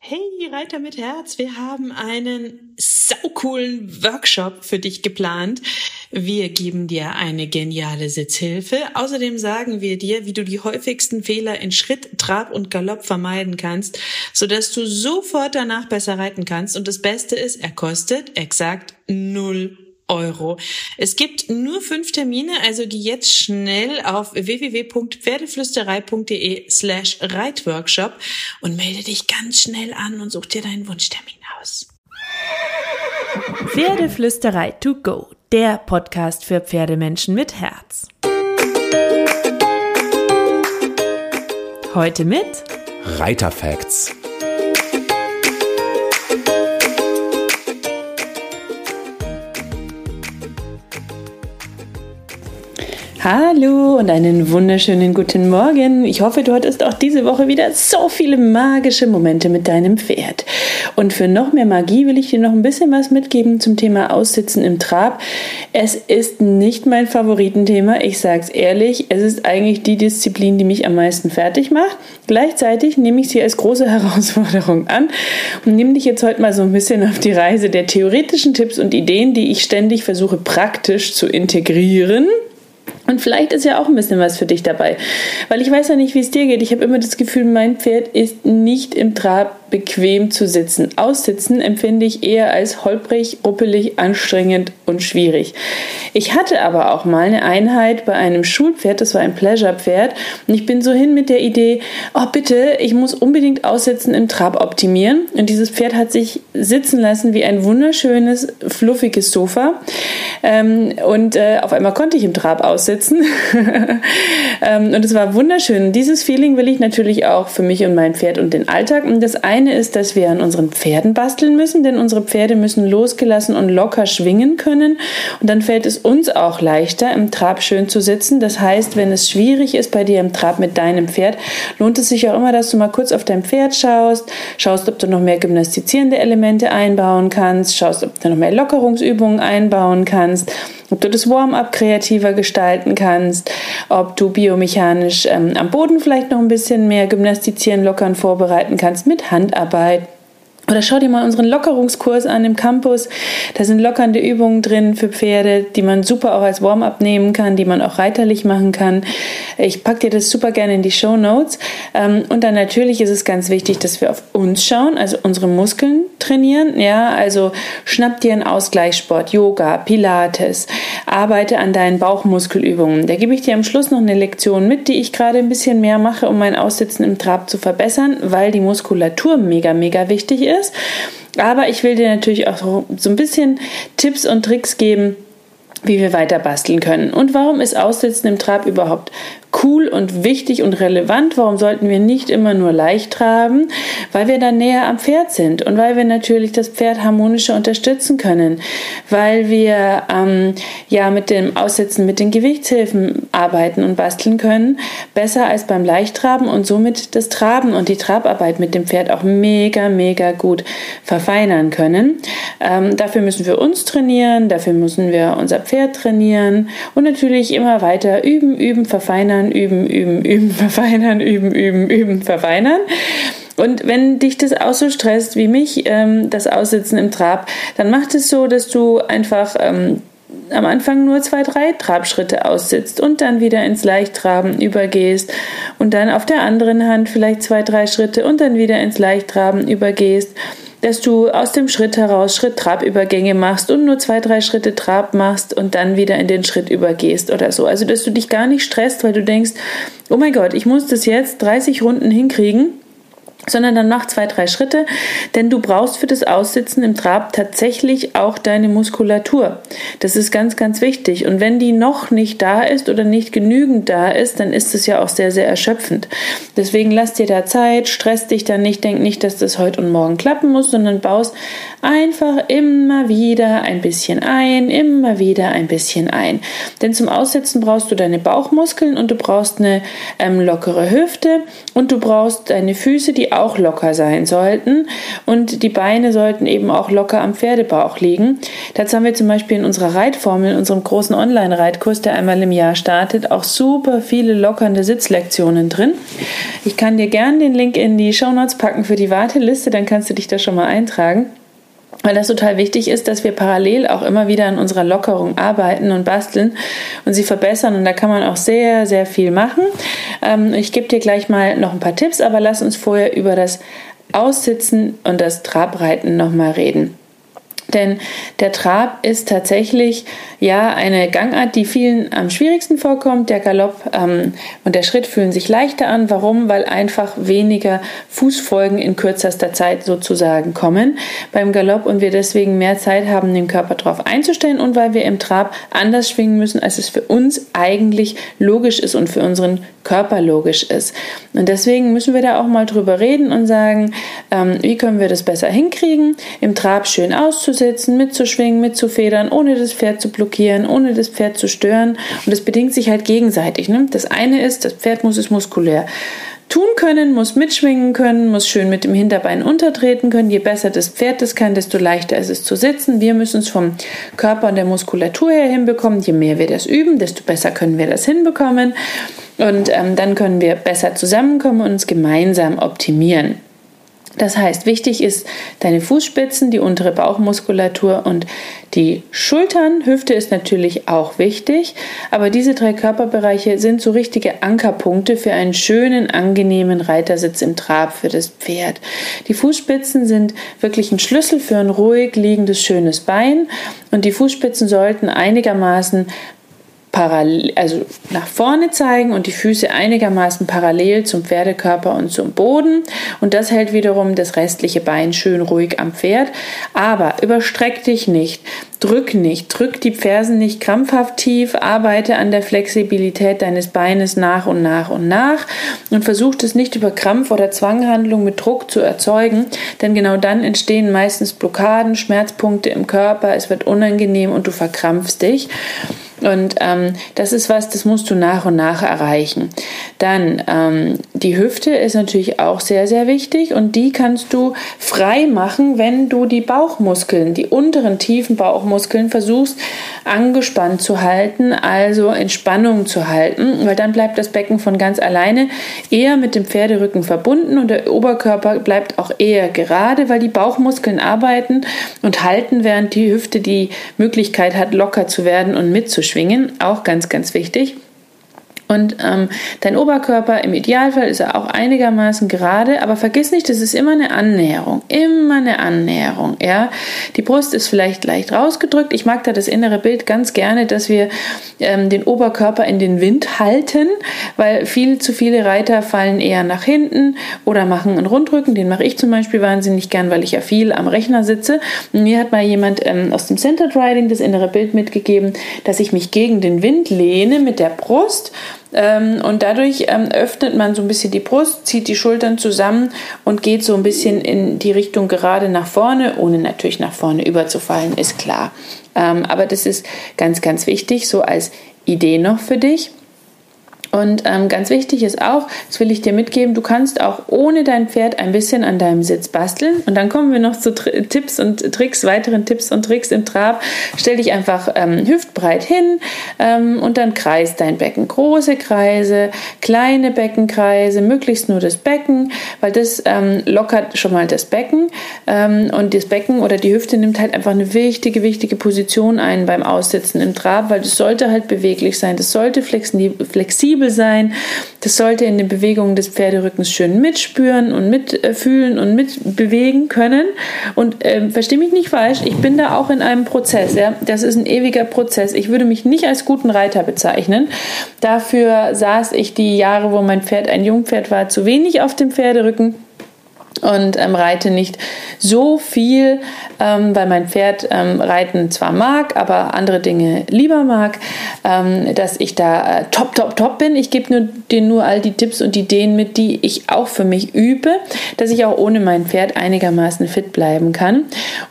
Hey Reiter mit Herz, wir haben einen saucoolen Workshop für dich geplant. Wir geben dir eine geniale Sitzhilfe. Außerdem sagen wir dir, wie du die häufigsten Fehler in Schritt, Trab und Galopp vermeiden kannst, sodass du sofort danach besser reiten kannst. Und das Beste ist, er kostet exakt 0 Euro. Es gibt nur 5 Termine, also geh jetzt schnell auf www.pferdeflüsterei.de/Reitworkshop und melde dich ganz schnell an und such dir deinen Wunschtermin aus. Pferdeflüsterei to go, der Podcast für Pferdemenschen mit Herz. Heute mit Reiterfacts. Hallo und einen wunderschönen guten Morgen. Ich hoffe, du hattest auch diese Woche wieder so viele magische Momente mit deinem Pferd. Und für noch mehr Magie will ich dir noch ein bisschen was mitgeben zum Thema Aussitzen im Trab. Es ist nicht mein Favoritenthema, ich sag's ehrlich. Es ist eigentlich die Disziplin, die mich am meisten fertig macht. Gleichzeitig nehme ich sie als große Herausforderung an und nehme dich jetzt heute mal so ein bisschen auf die Reise der theoretischen Tipps und Ideen, die ich ständig versuche praktisch zu integrieren. Und vielleicht ist ja auch ein bisschen was für dich dabei, weil ich weiß ja nicht, wie es dir geht. Ich habe immer das Gefühl, mein Pferd ist nicht im Trab bequem zu sitzen. Aussitzen empfinde ich eher als holprig, ruppelig, anstrengend und schwierig. Ich hatte aber auch mal eine Einheit bei einem Schulpferd, das war ein Pleasure-Pferd, und ich bin so hin mit der Idee, oh bitte, ich muss unbedingt Aussitzen im Trab optimieren. Und dieses Pferd hat sich sitzen lassen wie ein wunderschönes, fluffiges Sofa. Auf einmal konnte ich im Trab aussitzen. Und es war wunderschön. Dieses Feeling will ich natürlich auch für mich und mein Pferd und den Alltag. Und das eine ist, dass wir an unseren Pferden basteln müssen, denn unsere Pferde müssen losgelassen und locker schwingen können. Und dann fällt es uns auch leichter, im Trab schön zu sitzen. Das heißt, wenn es schwierig ist bei dir im Trab mit deinem Pferd, lohnt es sich auch immer, dass du mal kurz auf dein Pferd schaust, ob du noch mehr gymnastizierende Elemente einbauen kannst, schaust, ob du noch mehr Lockerungsübungen einbauen kannst, ob du das Warm-up kreativer gestalten kannst, ob du biomechanisch am Boden vielleicht noch ein bisschen mehr gymnastizieren, lockern, vorbereiten kannst mit Handarbeit. Oder schau dir mal unseren Lockerungskurs an im Campus. Da sind lockernde Übungen drin für Pferde, die man super auch als Warm-up nehmen kann, die man auch reiterlich machen kann. Ich packe dir das super gerne in die Shownotes. Und dann natürlich ist es ganz wichtig, dass wir auf uns schauen, also unsere Muskeln trainieren. Ja, also schnapp dir einen Ausgleichssport, Yoga, Pilates, arbeite an deinen Bauchmuskelübungen. Da gebe ich dir am Schluss noch eine Lektion mit, die ich gerade ein bisschen mehr mache, um mein Aussitzen im Trab zu verbessern, weil die Muskulatur mega, mega wichtig ist. Aber ich will dir natürlich auch so ein bisschen Tipps und Tricks geben, wie wir weiter basteln können. Und warum ist Aussitzen im Trab überhaupt cool und wichtig und relevant? Warum sollten wir nicht immer nur leicht traben? Weil wir dann näher am Pferd sind und weil wir natürlich das Pferd harmonischer unterstützen können, weil wir mit dem Aussitzen mit den Gewichtshilfen arbeiten und basteln können, besser als beim Leichttraben und somit das Traben und die Trabarbeit mit dem Pferd auch mega, mega gut verfeinern können. Dafür müssen wir uns trainieren, dafür müssen wir unser Pferd trainieren und natürlich immer weiter üben, verfeinern, üben, verfeinern, üben, verfeinern. Und wenn dich das auch so stresst wie mich, das Aussitzen im Trab, dann macht es so, dass du einfach am Anfang nur 2, 3 Trabschritte aussitzt und dann wieder ins Leichttraben übergehst und dann auf der anderen Hand vielleicht 2, 3 Schritte und dann wieder ins Leichttraben übergehst, dass du aus dem Schritt heraus Schritt-Trab-Übergänge machst und nur 2, 3 Schritte Trab machst und dann wieder in den Schritt übergehst oder so. Also, dass du dich gar nicht stresst, weil du denkst, oh mein Gott, ich muss das jetzt 30 Runden hinkriegen, sondern dann mach 2, 3 Schritte, denn du brauchst für das Aussitzen im Trab tatsächlich auch deine Muskulatur. Das ist ganz, ganz wichtig. Und wenn die noch nicht da ist oder nicht genügend da ist, dann ist es ja auch sehr, sehr erschöpfend. Deswegen lass dir da Zeit, stress dich dann nicht, denk nicht, dass das heute und morgen klappen muss, sondern baust einfach immer wieder ein bisschen ein, immer wieder ein bisschen ein. Denn zum Aussitzen brauchst du deine Bauchmuskeln und du brauchst eine lockere Hüfte und du brauchst deine Füße, die die auch locker sein sollten, und die Beine sollten eben auch locker am Pferdebauch liegen. Dazu haben wir zum Beispiel in unserer Reitformel, in unserem großen Online-Reitkurs, der einmal im Jahr startet, auch super viele lockernde Sitzlektionen drin. Ich kann dir gerne den Link in die Shownotes packen für die Warteliste, dann kannst du dich da schon mal eintragen. Weil das total wichtig ist, dass wir parallel auch immer wieder an unserer Lockerung arbeiten und basteln und sie verbessern. Und da kann man auch sehr, sehr viel machen. Ich gebe dir gleich mal noch ein paar Tipps, aber lass uns vorher über das Aussitzen und das Trabreiten nochmal reden. Denn der Trab ist tatsächlich eine Gangart, die vielen am schwierigsten vorkommt. Der Galopp und der Schritt fühlen sich leichter an. Warum? Weil einfach weniger Fußfolgen in kürzester Zeit sozusagen kommen beim Galopp und wir deswegen mehr Zeit haben, den Körper darauf einzustellen und weil wir im Trab anders schwingen müssen, als es für uns eigentlich logisch ist und für unseren Körper logisch ist. Und deswegen müssen wir da auch mal drüber reden und sagen, wie können wir das besser hinkriegen, im Trab schön auszusitzen, mitzuschwingen, mitzufedern, ohne das Pferd zu blockieren, ohne das Pferd zu stören. Und das bedingt sich halt gegenseitig. Ne? Das eine ist, das Pferd muss es muskulär tun können, muss mitschwingen können, muss schön mit dem Hinterbein untertreten können. Je besser das Pferd das kann, desto leichter ist es zu sitzen. Wir müssen es vom Körper und der Muskulatur her hinbekommen. Je mehr wir das üben, desto besser können wir das hinbekommen. Und dann können wir besser zusammenkommen und uns gemeinsam optimieren. Das heißt, wichtig ist deine Fußspitzen, die untere Bauchmuskulatur und die Schultern. Hüfte ist natürlich auch wichtig, aber diese 3 Körperbereiche sind so richtige Ankerpunkte für einen schönen, angenehmen Reitersitz im Trab für das Pferd. Die Fußspitzen sind wirklich ein Schlüssel für ein ruhig liegendes, schönes Bein und die Fußspitzen sollten einigermaßen also nach vorne zeigen und die Füße einigermaßen parallel zum Pferdekörper und zum Boden und das hält wiederum das restliche Bein schön ruhig am Pferd, aber überstreck dich nicht, drück die Fersen nicht krampfhaft tief, arbeite an der Flexibilität deines Beines nach und nach und versuch es nicht über Krampf oder Zwanghandlung mit Druck zu erzeugen, denn genau dann entstehen meistens Blockaden, Schmerzpunkte im Körper, es wird unangenehm und du verkrampfst dich. Und das ist das musst du nach und nach erreichen. Dann die Hüfte ist natürlich auch sehr, sehr wichtig und die kannst du frei machen, wenn du die Bauchmuskeln, die unteren tiefen Bauchmuskeln versuchst angespannt zu halten, also in Spannung zu halten, weil dann bleibt das Becken von ganz alleine eher mit dem Pferderücken verbunden und der Oberkörper bleibt auch eher gerade, weil die Bauchmuskeln arbeiten und halten, während die Hüfte die Möglichkeit hat, locker zu werden und mitzuschwingen. Auch ganz, ganz wichtig. Und dein Oberkörper, im Idealfall ist er auch einigermaßen gerade, aber vergiss nicht, das ist immer eine Annäherung, ja. Die Brust ist vielleicht leicht rausgedrückt. Ich mag da das innere Bild ganz gerne, dass wir den Oberkörper in den Wind halten, weil viel zu viele Reiter fallen eher nach hinten oder machen einen Rundrücken. Den mache ich zum Beispiel wahnsinnig gern, weil ich ja viel am Rechner sitze. Und mir hat mal jemand aus dem Centered Riding das innere Bild mitgegeben, dass ich mich gegen den Wind lehne mit der Brust. Und dadurch öffnet man so ein bisschen die Brust, zieht die Schultern zusammen und geht so ein bisschen in die Richtung gerade nach vorne, ohne natürlich nach vorne überzufallen, ist klar. Aber das ist ganz, ganz wichtig, so als Idee noch für dich. Und ganz wichtig ist auch, das will ich dir mitgeben, du kannst auch ohne dein Pferd ein bisschen an deinem Sitz basteln. Und dann kommen wir noch zu Tipps und Tricks, weiteren Tipps und Tricks im Trab. Stell dich einfach hüftbreit hin und dann kreist dein Becken. Große Kreise, kleine Beckenkreise, möglichst nur das Becken, weil das lockert schon mal das Becken. Und das Becken oder die Hüfte nimmt halt einfach eine wichtige Position ein beim Aussitzen im Trab, weil das sollte halt beweglich sein, das sollte flexibel sein. Das sollte in den Bewegungen des Pferderückens schön mitspüren und mitfühlen und mitbewegen können. Und versteh mich nicht falsch, ich bin da auch in einem Prozess. Ja? Das ist ein ewiger Prozess. Ich würde mich nicht als guten Reiter bezeichnen. Dafür saß ich die Jahre, wo mein Pferd ein Jungpferd war, zu wenig auf dem Pferderücken. Und reite nicht so viel, weil mein Pferd Reiten zwar mag, aber andere Dinge lieber mag, dass ich da top bin. Ich gebe dir nur all die Tipps und Ideen mit, die ich auch für mich übe, dass ich auch ohne mein Pferd einigermaßen fit bleiben kann.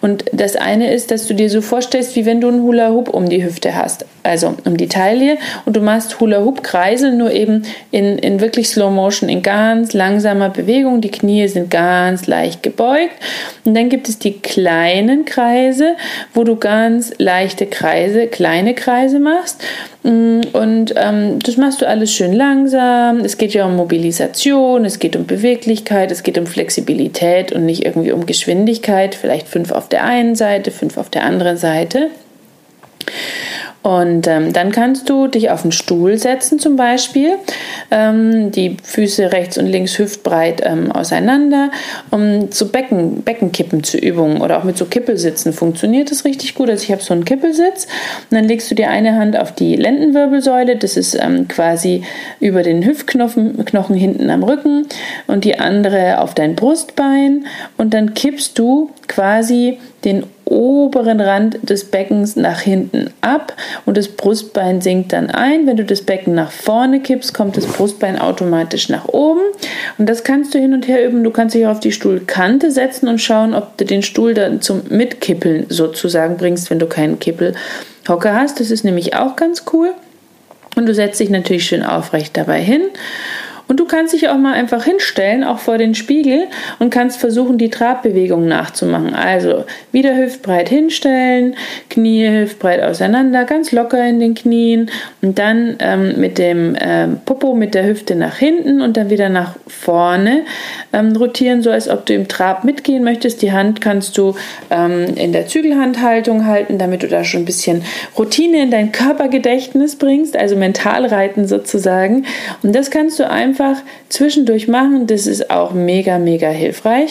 Und das eine ist, dass du dir so vorstellst, wie wenn du einen Hula-Hoop um die Hüfte hast, also um die Taille, und du machst Hula-Hoop-Kreisel, nur eben in wirklich Slow Motion, in ganz langsamer Bewegung. Die Knie sind ganz leicht gebeugt. Und dann gibt es die kleinen Kreise, wo du ganz leichte Kreise, kleine Kreise machst. Und das machst du alles schön langsam. Es geht ja um Mobilisation, es geht um Beweglichkeit, es geht um Flexibilität und nicht irgendwie um Geschwindigkeit. Vielleicht 5 auf der einen Seite, 5 auf der anderen Seite. Und dann kannst du dich auf einen Stuhl setzen zum Beispiel, die Füße rechts und links hüftbreit auseinander, um so Beckenkippen zu üben oder auch mit so Kippelsitzen funktioniert das richtig gut. Also ich habe so einen Kippelsitz und dann legst du dir eine Hand auf die Lendenwirbelsäule, das ist quasi über den Hüftknochen hinten am Rücken, und die andere auf dein Brustbein, und dann kippst du quasi den oberen Rand des Beckens nach hinten ab und das Brustbein sinkt dann ein. Wenn du das Becken nach vorne kippst, kommt das Brustbein automatisch nach oben, und das kannst du hin und her üben. Du kannst dich auf die Stuhlkante setzen und schauen, ob du den Stuhl dann zum Mitkippeln sozusagen bringst, wenn du keinen Kippelhocker hast. Das ist nämlich auch ganz cool, und du setzt dich natürlich schön aufrecht dabei hin. Und du kannst dich auch mal einfach hinstellen, auch vor den Spiegel, und kannst versuchen, die Trabbewegung nachzumachen. Also wieder hüftbreit hinstellen, Knie hüftbreit auseinander, ganz locker in den Knien, und dann mit dem Popo, mit der Hüfte nach hinten und dann wieder nach vorne rotieren, so als ob du im Trab mitgehen möchtest. Die Hand kannst du in der Zügelhandhaltung halten, damit du da schon ein bisschen Routine in dein Körpergedächtnis bringst, also mental reiten sozusagen. Und das kannst du einfach zwischendurch machen. Das ist auch mega, mega hilfreich,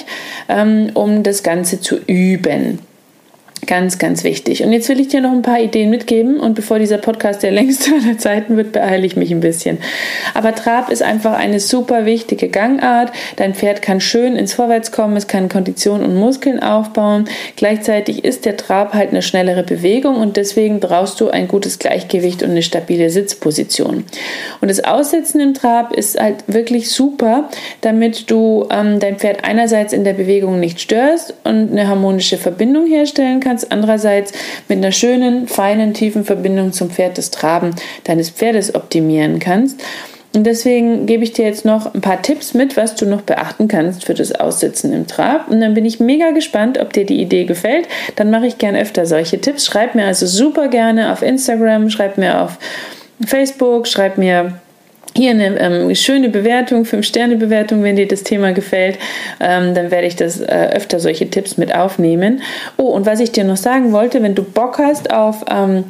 um das Ganze zu üben. Ganz, ganz wichtig. Und jetzt will ich dir noch ein paar Ideen mitgeben, und bevor dieser Podcast der längste aller Zeiten wird, beeile ich mich ein bisschen. Aber Trab ist einfach eine super wichtige Gangart. Dein Pferd kann schön ins Vorwärts kommen, es kann Kondition und Muskeln aufbauen. Gleichzeitig ist der Trab halt eine schnellere Bewegung, und deswegen brauchst du ein gutes Gleichgewicht und eine stabile Sitzposition. Und das Aussetzen im Trab ist halt wirklich super, damit du dein Pferd einerseits in der Bewegung nicht störst und eine harmonische Verbindung herstellen kannst, andererseits mit einer schönen, feinen, tiefen Verbindung zum Pferd das Traben deines Pferdes optimieren kannst. Und deswegen gebe ich dir jetzt noch ein paar Tipps mit, was du noch beachten kannst für das Aussitzen im Trab. Und dann bin ich mega gespannt, ob dir die Idee gefällt. Dann mache ich gern öfter solche Tipps. Schreib mir also super gerne auf Instagram, schreib mir auf Facebook, schreib mir hier eine schöne Bewertung, 5-Sterne-Bewertung, wenn dir das Thema gefällt, dann werde ich das öfter solche Tipps mit aufnehmen. Oh, und was ich dir noch sagen wollte, wenn du Bock hast auf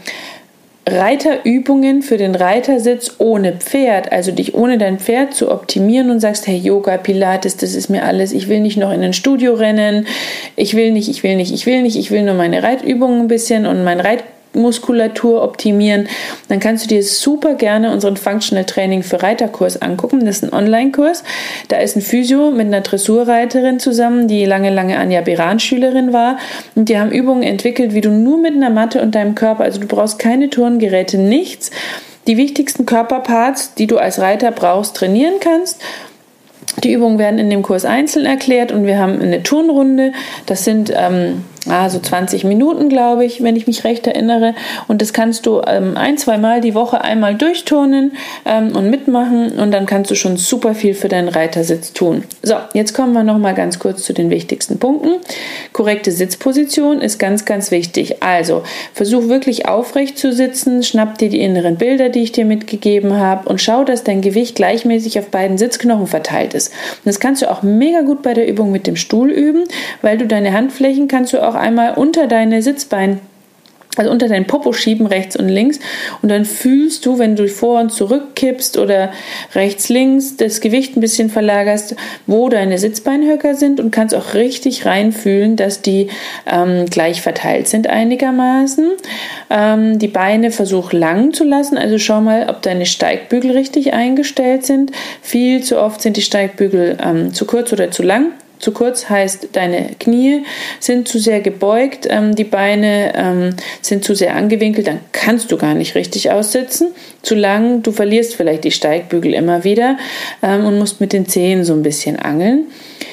Reiterübungen für den Reitersitz ohne Pferd, also dich ohne dein Pferd zu optimieren und sagst, hey, Yoga, Pilates, das ist mir alles, ich will nicht noch in ein Studio rennen, ich will nur meine Reitübungen ein bisschen und mein Muskulatur optimieren, dann kannst du dir super gerne unseren Functional Training für Reiterkurs angucken. Das ist ein Online-Kurs. Da ist ein Physio mit einer Dressurreiterin zusammen, die lange Anja Beran-Schülerin war. Und die haben Übungen entwickelt, wie du nur mit einer Matte und deinem Körper, also du brauchst keine Turngeräte, nichts, die wichtigsten Körperparts, die du als Reiter brauchst, trainieren kannst. Die Übungen werden in dem Kurs einzeln erklärt, und wir haben eine Turnrunde. Das sind so 20 Minuten, glaube ich, wenn ich mich recht erinnere. Und das kannst du 1-2 Mal die Woche einmal durchturnen und mitmachen, und dann kannst du schon super viel für deinen Reitersitz tun. So, jetzt kommen wir noch mal ganz kurz zu den wichtigsten Punkten. Korrekte Sitzposition ist ganz, ganz wichtig. Also versuch wirklich aufrecht zu sitzen, schnapp dir die inneren Bilder, die ich dir mitgegeben habe, und schau, dass dein Gewicht gleichmäßig auf beiden Sitzknochen verteilt ist. Und das kannst du auch mega gut bei der Übung mit dem Stuhl üben, weil du deine Handflächen kannst du auch einmal unter deine Sitzbeine, also unter deinen Popo schieben, rechts und links, und dann fühlst du, wenn du vor und zurück kippst oder rechts, links das Gewicht ein bisschen verlagerst, wo deine Sitzbeinhöcker sind, und kannst auch richtig reinfühlen, dass die gleich verteilt sind einigermaßen. Die Beine versuch lang zu lassen, also schau mal, ob deine Steigbügel richtig eingestellt sind. Viel zu oft sind die Steigbügel zu kurz oder zu lang. Zu kurz heißt, deine Knie sind zu sehr gebeugt, die Beine sind zu sehr angewinkelt, dann kannst du gar nicht richtig aussitzen. Zu lang, du verlierst vielleicht die Steigbügel immer wieder und musst mit den Zehen so ein bisschen angeln.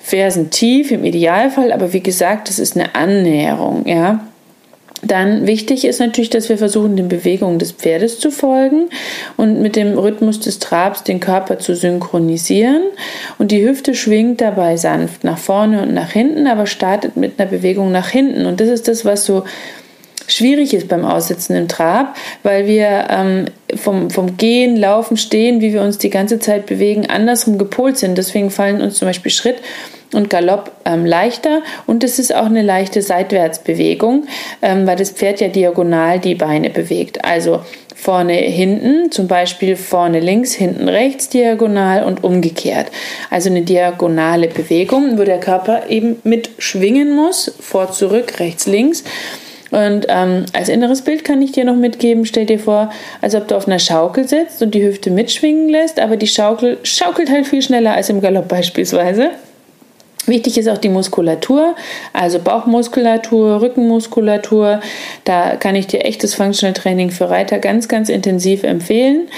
Fersen tief im Idealfall, aber wie gesagt, das ist eine Annäherung, ja. Dann wichtig ist natürlich, dass wir versuchen, den Bewegungen des Pferdes zu folgen und mit dem Rhythmus des Trabs den Körper zu synchronisieren. Und die Hüfte schwingt dabei sanft nach vorne und nach hinten, aber startet mit einer Bewegung nach hinten. Und das ist das, was so schwierig ist beim Aussitzen im Trab, weil wir vom Gehen, Laufen, Stehen, wie wir uns die ganze Zeit bewegen, andersrum gepolt sind. Deswegen fallen uns zum Beispiel Schritt und Galopp leichter, und es ist auch eine leichte Seitwärtsbewegung, weil das Pferd ja diagonal die Beine bewegt. Also vorne, hinten, zum Beispiel vorne links, hinten rechts diagonal und umgekehrt. Also eine diagonale Bewegung, wo der Körper eben mit schwingen muss, vor, zurück, rechts, links. Und als inneres Bild kann ich dir noch mitgeben, stell dir vor, als ob du auf einer Schaukel sitzt und die Hüfte mitschwingen lässt, aber die Schaukel schaukelt halt viel schneller als im Galopp beispielsweise. Wichtig ist auch die Muskulatur, also Bauchmuskulatur, Rückenmuskulatur. Da kann ich dir echtes Functional Training für Reiter ganz, ganz intensiv empfehlen.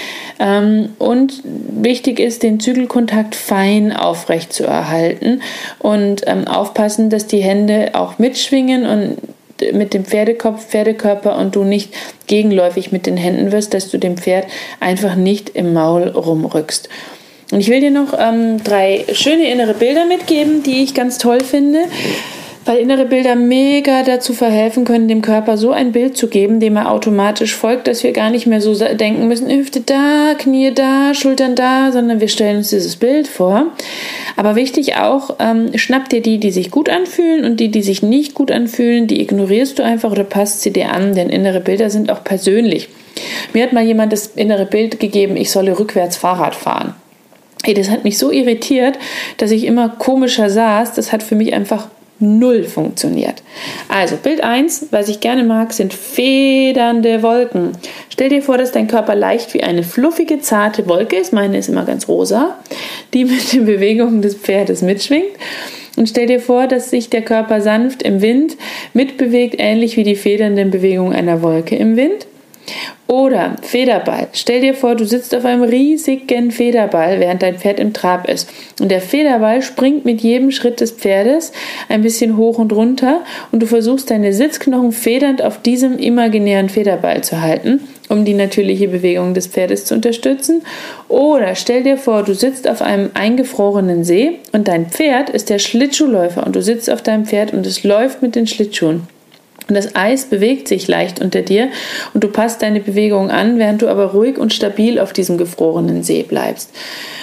Und wichtig ist, den Zügelkontakt fein aufrecht zu erhalten und aufpassen, dass die Hände auch mitschwingen und mit dem Pferdekopf, Pferdekörper und du nicht gegenläufig mit den Händen wirst, dass du dem Pferd einfach nicht im Maul rumrückst. Und ich will dir noch 3 schöne innere Bilder mitgeben, die ich ganz toll finde, weil innere Bilder mega dazu verhelfen können, dem Körper so ein Bild zu geben, dem er automatisch folgt, dass wir gar nicht mehr so denken müssen, Hüfte da, Knie da, Schultern da, sondern wir stellen uns dieses Bild vor. Aber wichtig auch, schnapp dir die sich gut anfühlen, und die sich nicht gut anfühlen, die ignorierst du einfach oder passt sie dir an, denn innere Bilder sind auch persönlich. Mir hat mal jemand das innere Bild gegeben, ich solle rückwärts Fahrrad fahren. Das hat mich so irritiert, dass ich immer komischer saß. Das hat für mich einfach 0 funktioniert. Also Bild 1, was ich gerne mag, sind federnde Wolken. Stell dir vor, dass dein Körper leicht wie eine fluffige, zarte Wolke ist. Meine ist immer ganz rosa, die mit den Bewegungen des Pferdes mitschwingt. Und stell dir vor, dass sich der Körper sanft im Wind mitbewegt, ähnlich wie die federnden Bewegungen einer Wolke im Wind. Oder Federball. Stell dir vor, du sitzt auf einem riesigen Federball, während dein Pferd im Trab ist. Und der Federball springt mit jedem Schritt des Pferdes ein bisschen hoch und runter, und du versuchst, deine Sitzknochen federnd auf diesem imaginären Federball zu halten, um die natürliche Bewegung des Pferdes zu unterstützen. Oder stell dir vor, du sitzt auf einem eingefrorenen See und dein Pferd ist der Schlittschuhläufer und du sitzt auf deinem Pferd und es läuft mit den Schlittschuhen. Und das Eis bewegt sich leicht unter dir und du passt deine Bewegung an, während du aber ruhig und stabil auf diesem gefrorenen See bleibst.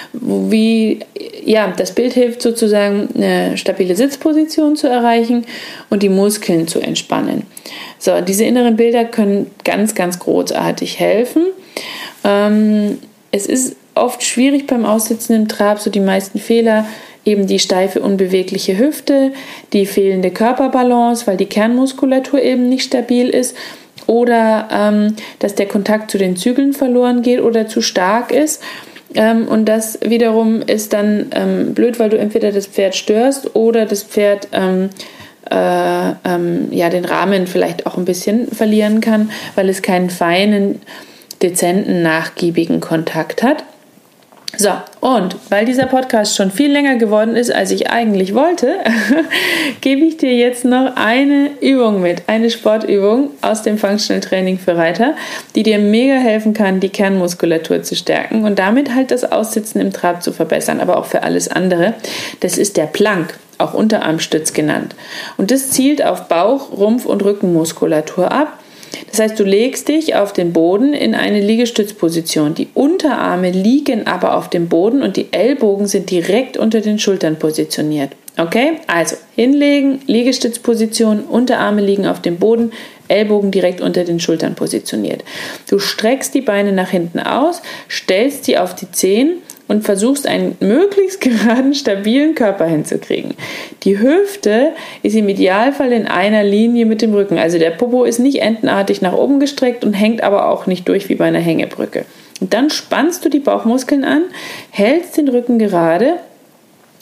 Das Bild hilft sozusagen, eine stabile Sitzposition zu erreichen und die Muskeln zu entspannen. So, diese inneren Bilder können ganz, ganz großartig helfen. Es ist oft schwierig beim Aussitzen im Trab, so die meisten Fehler, eben die steife, unbewegliche Hüfte, die fehlende Körperbalance, weil die Kernmuskulatur eben nicht stabil ist, oder dass der Kontakt zu den Zügeln verloren geht oder zu stark ist. Und das wiederum ist dann blöd, weil du entweder das Pferd störst oder das Pferd den Rahmen vielleicht auch ein bisschen verlieren kann, weil es keinen feinen, dezenten, nachgiebigen Kontakt hat. So, und weil dieser Podcast schon viel länger geworden ist, als ich eigentlich wollte, gebe ich dir jetzt noch eine Übung mit, eine Sportübung aus dem Functional Training für Reiter, die dir mega helfen kann, die Kernmuskulatur zu stärken und damit halt das Aussitzen im Trab zu verbessern, aber auch für alles andere. Das ist der Plank, auch Unterarmstütz genannt. Und das zielt auf Bauch-, Rumpf- und Rückenmuskulatur ab. Das heißt, du legst dich auf den Boden in eine Liegestützposition. Die Unterarme liegen aber auf dem Boden und die Ellbogen sind direkt unter den Schultern positioniert. Okay? Also hinlegen, Liegestützposition, Unterarme liegen auf dem Boden, Ellbogen direkt unter den Schultern positioniert. Du streckst die Beine nach hinten aus, stellst sie auf die Zehen und versuchst, einen möglichst geraden, stabilen Körper hinzukriegen. Die Hüfte ist im Idealfall in einer Linie mit dem Rücken. Also der Popo ist nicht entenartig nach oben gestreckt und hängt aber auch nicht durch wie bei einer Hängebrücke. Und dann spannst du die Bauchmuskeln an, hältst den Rücken gerade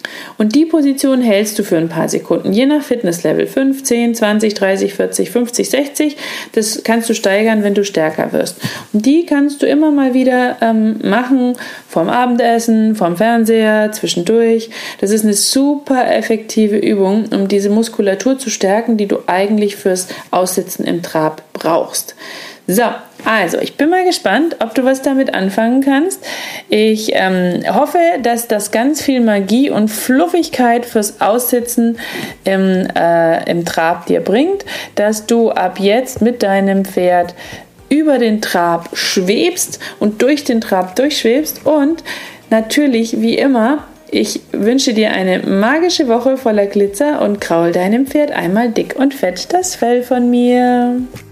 Und die Position hältst du für ein paar Sekunden, je nach Fitnesslevel, 5, 10, 20, 30, 40, 50, 60. Das kannst du steigern, wenn du stärker wirst. Und die kannst du immer mal wieder machen, vorm Abendessen, vorm Fernseher, zwischendurch. Das ist eine super effektive Übung, um diese Muskulatur zu stärken, die du eigentlich fürs Aussitzen im Trab brauchst. So, also ich bin mal gespannt, ob du was damit anfangen kannst. Ich hoffe, dass das ganz viel Magie und Fluffigkeit fürs Aussitzen im Trab dir bringt, dass du ab jetzt mit deinem Pferd über den Trab schwebst und durch den Trab durchschwebst. Und natürlich, wie immer, ich wünsche dir eine magische Woche voller Glitzer und kraul deinem Pferd einmal dick und fett das Fell von mir.